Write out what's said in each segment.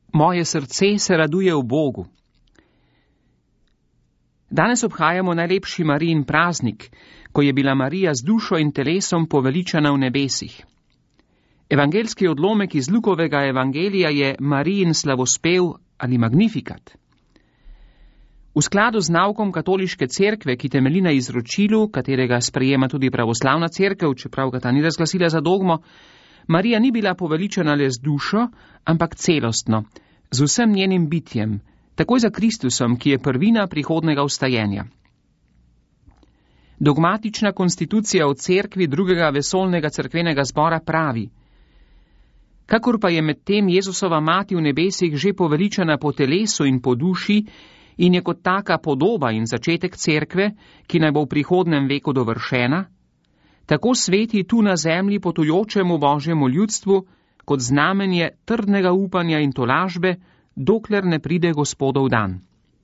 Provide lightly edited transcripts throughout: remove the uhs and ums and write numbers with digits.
Moje srce se raduje v Bogu. Danes obhajamo najlepši Marijin praznik, ko je bila Marija z dušo in telesom poveličana v nebesih. Evangelski odlomek iz Lukovega evangelija je Marijin slavospev ali magnifikat. V skladu z naukom katoliške cerkve, ki temelji na izročilu, katerega sprejema tudi pravoslavna cerkev, čeprav ga ta ni razglasila za dogmo, Marija ni bila poveličana le z dušo, ampak celostno, z vsem njenim bitjem, takoj za Kristusom, ki je prvina prihodnega vstajenja. Dogmatična konstitucija v cerkvi drugega vesolnega cerkvenega zbora pravi: kakor pa je medtem Jezusova mati v nebesih že poveličana po telesu in po duši in je kot taka podoba in začetek cerkve, ki naj bo v prihodnem veku dovršena, tako sveti tu na zemlji potujočemu Božjemu ljudstvu kot znamenje trdnega upanja in tolažbe, dokler ne pride Gospodov dan.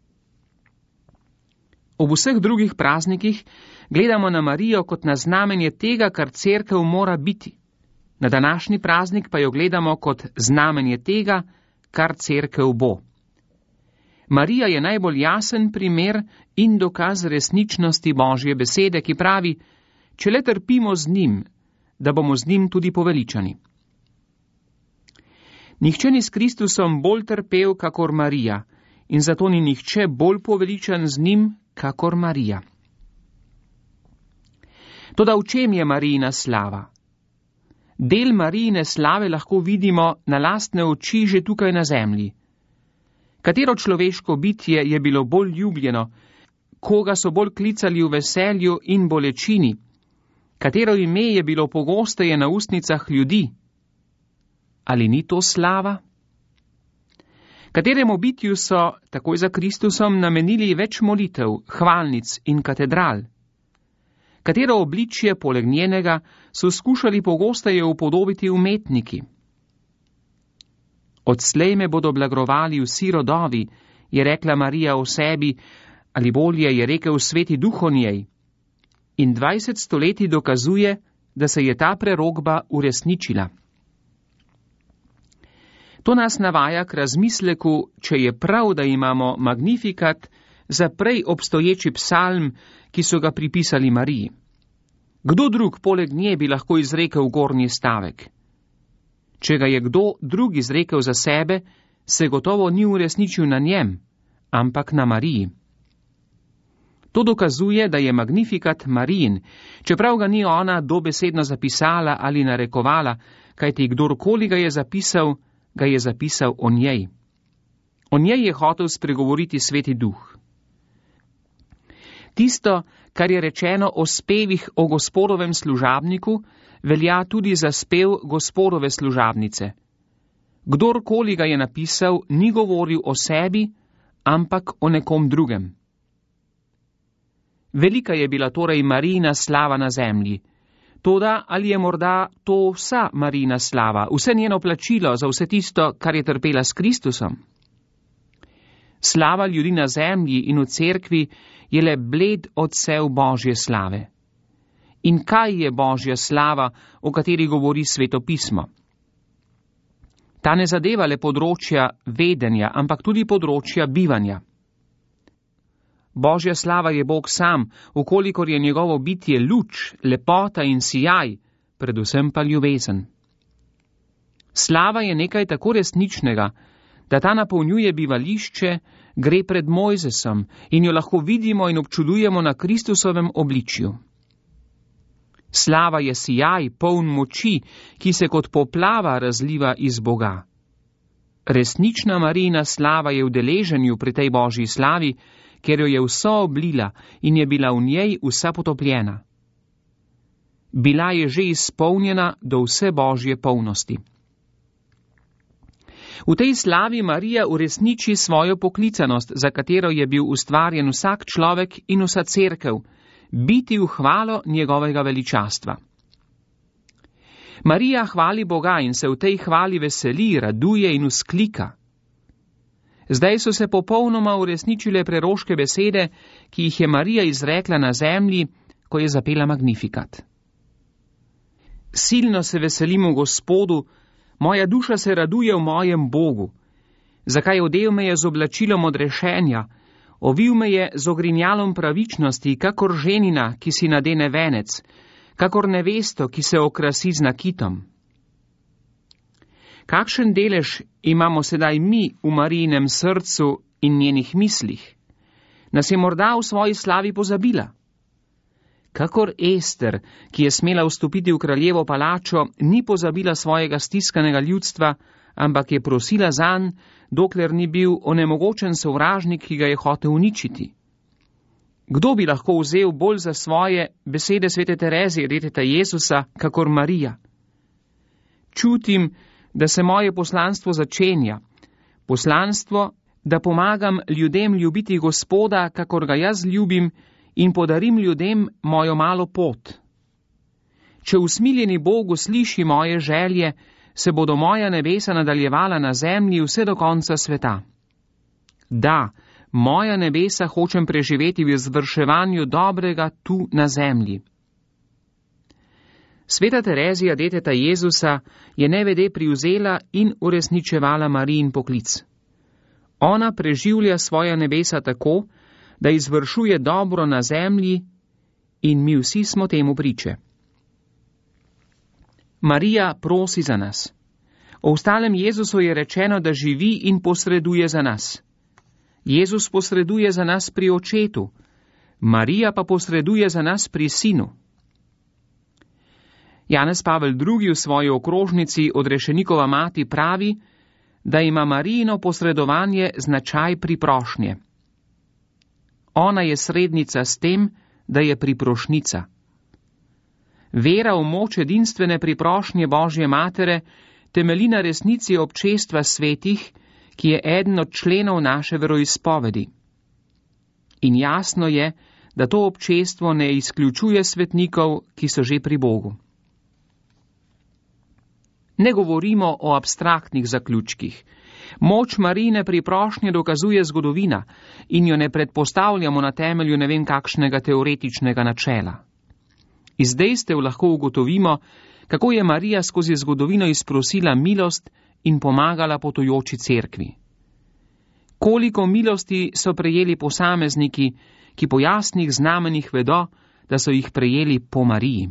Ob vseh drugih praznikih gledamo na Marijo kot na znamenje tega, kar cerkev mora biti. Na današnji praznik pa jo gledamo kot znamenje tega, kar cerkev bo. Marija je najbolj jasen primer in dokaz resničnosti Božje besede, ki pravi: če le trpimo z njim, da bomo z njim tudi poveličani. Nihče ni s Kristusom bolj trpel, kakor Marija, in zato ni nihče bolj poveličan z njim, kakor Marija. Toda v čem je Marijina slava? Del Marijine slave lahko vidimo na lastne oči že tukaj na zemlji. Katero človeško bitje je bilo bolj ljubljeno, koga so bolj klicali v veselju in bolečini, katero ime je bilo pogosteje na ustnicah ljudi? Ali ni to slava? Kateremu bitju so, takoj za Kristusom, namenili več molitev, hvalnic in katedral? Katero obličje poleg njenega so skušali pogosteje upodobiti umetniki? Odslej me bodo blagrovali vsi rodovi, je rekla Marija o sebi, ali bolje je rekel Sveti Duh o njej. In 20 stoletij dokazuje, da se je ta prerokba uresničila. To nas navaja k razmisleku, če je prav, da imamo magnifikat za prej obstoječi psalm, ki so ga pripisali Mariji. Kdo drug poleg nje bi lahko izrekel gornji stavek? Če ga je kdo drug izrekel za sebe, se gotovo ni uresničil na njem, ampak na Mariji. To dokazuje, da je magnifikat Marijin, čeprav ga ni ona dobesedno zapisala ali narekovala, kajti kdorkoli ga je zapisal o njej. O njej je hotel spregovoriti Sveti Duh. Tisto, kar je rečeno o spevih o Gospodovem služabniku, velja tudi za spev Gospodove služabnice. Kdorkoli ga je napisal, ni govoril o sebi, ampak o nekom drugem. Velika je bila torej Marijina slava na zemlji. Toda ali je morda to vsa Marijina slava, vse njeno plačilo za vse tisto, kar je trpela s Kristusom? Slava ljudi na zemlji in v cerkvi je le bled odsev Božje slave. In kaj je Božja slava, o kateri govori Sveto pismo? Ta ne zadeva le področja vedenja, ampak tudi področja bivanja. Božja slava je Bog sam, ukolikor je njegovo bitje luč, lepota in sijaj, predvsem pa ljubezen. Slava je nekaj tako resničnega, da ta napolnjuje bivališče, gre pred Mojzesom in jo lahko vidimo in občudujemo na Kristusovem obličju. Slava je sijaj, poln moči, ki se kot poplava razliva iz Boga. Resnična Marijina slava je v deleženju pri tej Božji slavi, ker jo je vso oblila in je bila v njej vsa potopljena. Bila je že izpolnjena do vse Božje polnosti. V tej slavi Marija uresniči svojo poklicanost, za katero je bil ustvarjen vsak človek in vsa cerkev, biti v hvalo njegovega veličastva. Marija hvali Boga in se v tej hvali veseli, raduje in vzklika. Zdaj so se popolnoma uresničile preroške besede, ki jih je Marija izrekla na zemlji, ko je zapela magnifikat. Silno se veselim v Gospodu, moja duša se raduje v mojem Bogu. Zakaj odev me je z oblačilom odrešenja, ovil me je z ogrinjalom pravičnosti, kakor ženina, ki si nadene venec, kakor nevesto, ki se okrasi z nakitom. Kakšen delež imamo sedaj mi v Marijinem srcu in njenih mislih? Nas je morda v svoji slavi pozabila? Kakor Ester, ki je smela vstopiti v kraljevo palačo, ni pozabila svojega stiskanega ljudstva, ampak je prosila zanj, dokler ni bil onemogočen sovražnik, ki ga je hotel uničiti. Kdo bi lahko vzel bolj za svoje besede svete Terezije, deteta Jezusa, kakor Marija? Čutim, da se moje poslanstvo začenja. Poslanstvo, da pomagam ljudem ljubiti Gospoda, kakor ga jaz ljubim, in podarim ljudem mojo malo pot. Če usmiljeni Bogu sliši moje želje, se bodo moja nebesa nadaljevala na zemlji vse do konca sveta. Da, moja nebesa hočem preživeti v izvrševanju dobrega tu na zemlji. Sveta Terezija, deteta Jezusa, je nevede privzela in uresničevala Marijin poklic. Ona preživlja svoja nebesa tako, da izvršuje dobro na zemlji, in mi vsi smo temu priče. Marija prosi za nas. O ostalem Jezusu je rečeno, da živi in posreduje za nas. Jezus posreduje za nas pri Očetu, Marija pa posreduje za nas pri Sinu. Janez Pavel II. V svoji okrožnici Odrešenikova mati pravi, da ima Marijino posredovanje značaj priprošnje. Ona je srednica s tem, da je priprošnica. Vera v moč edinstvene priprošnje Božje Matere temelji na resnici občestva svetih, ki je eden od členov naše veroizpovedi. In jasno je, da to občestvo ne izključuje svetnikov, ki so že pri Bogu. Ne govorimo o abstraktnih zaključkih. Moč Marijine priprošnje dokazuje zgodovina in jo ne predpostavljamo na temelju ne vem kakšnega teoretičnega načela. Iz dejstev lahko ugotovimo, kako je Marija skozi zgodovino izprosila milost in pomagala potujoči cerkvi. Koliko milosti so prejeli posamezniki, ki po jasnih znamenjih vedo, da so jih prejeli po Mariji.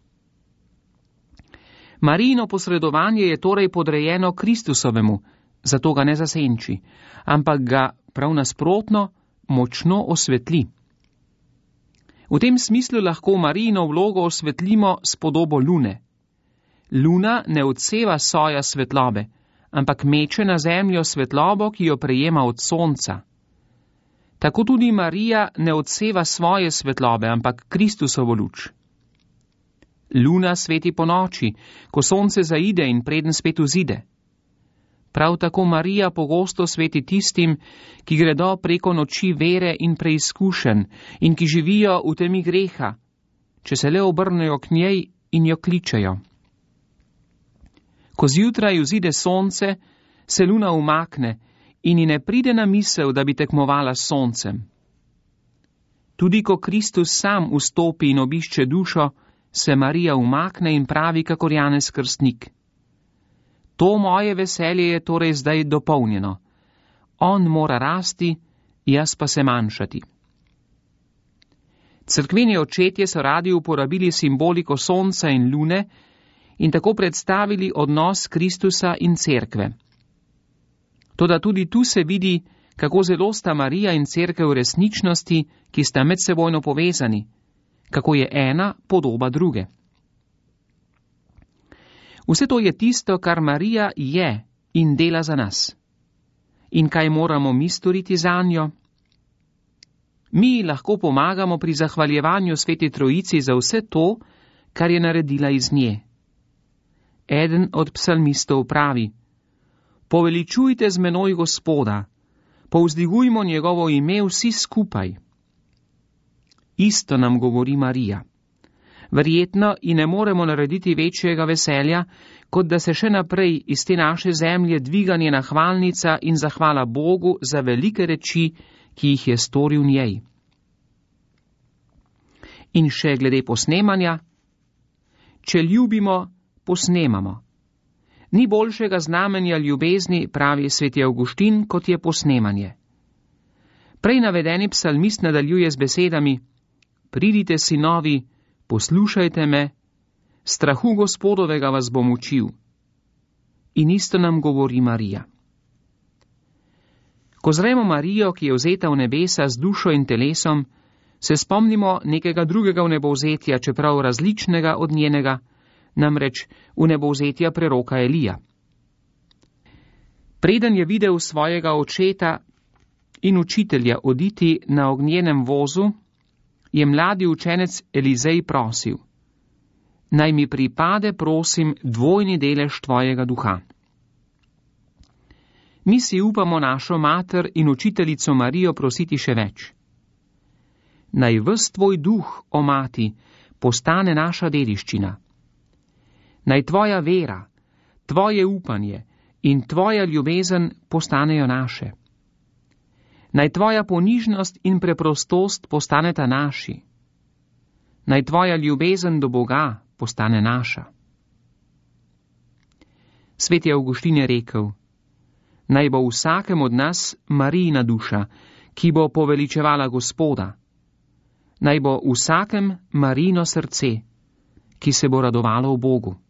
Marijino posredovanje je torej podrejeno Kristusovemu, zato ga ne zasenči, ampak ga prav nasprotno močno osvetli. V tem smislu lahko Marijino vlogo osvetlimo s podobo lune. Luna ne odseva soja svetlobe, ampak meče na zemljo svetlobo, ki jo prejema od sonca. Tako tudi Marija ne odseva svoje svetlobe, ampak Kristusovo luč. Luna sveti po noči, ko sonce zaide in preden spet vzide. Prav tako Marija pogosto sveti tistim, ki gredo preko noči vere in preizkušenj in ki živijo v temi greha, če se le obrnejo k njej in jo kličejo. Ko zjutraj vzide sonce, se luna umakne in ji ne pride na misel, da bi tekmovala s soncem. Tudi ko Kristus sam vstopi in obišče dušo, se Marija umakne in pravi kakor Janez Krstnik. To moje veselje je torej zdaj dopolnjeno. On mora rasti, jaz pa se manjšati. Cerkveni očetje so radi uporabili simboliko sonca in lune in tako predstavili odnos Kristusa in cerkve. Toda tudi tu se vidi, kako zelo sta Marija in cerkev resničnosti, ki sta medsebojno povezani, kako je ena podoba druge. Vse to je tisto, kar Marija je in dela za nas. In kaj moramo mi storiti zanjo? Mi lahko pomagamo pri zahvaljevanju Sveti Trojici za vse to, kar je naredila iz nje. Eden od psalmistov pravi: Poveličujte z menoj Gospoda, povzdigujmo njegovo ime vsi skupaj. Isto nam govori Marija. Verjetno ji ne moremo narediti večjega veselja, kot da se še naprej iz te naše zemlje dviga njena hvalnica in zahvala Bogu za velike reči, ki jih je storil njej. In še glede posnemanja. Če ljubimo, posnemamo. Ni boljšega znamenja ljubezni, pravi sveti Avguštin, kot je posnemanje. Prej navedeni psalmist nadaljuje z besedami: Pridite, sinovi, poslušajte me, strahu Gospodovega vas bom učil. In isto nam govori Marija. Ko zremo Marijo, ki je vzeta v nebesa z dušo in telesom, se spomnimo nekega drugega vnebovzetja, čeprav različnega od njenega, namreč vnebovzetja preroka Elija. Preden je videl svojega očeta in učitelja oditi na ognjenem vozu, je mladi učenec Elizej prosil: Naj mi pripade, prosim, dvojni delež tvojega duha. Mi si upamo našo mater in učiteljico Marijo prositi še več. Naj ves tvoj duh, o mati, postane naša dediščina. Naj tvoja vera, tvoje upanje in tvoja ljubezen postanejo naše. Naj tvoja ponižnost in preprostost postaneta naši. Naj tvoja ljubezen do Boga postane naša. Sveti Avguštin je rekel: Naj bo vsakem od nas Marijina duša, ki bo poveličevala Gospoda. Naj bo vsakem Marijino srce, ki se bo radovalo v Bogu.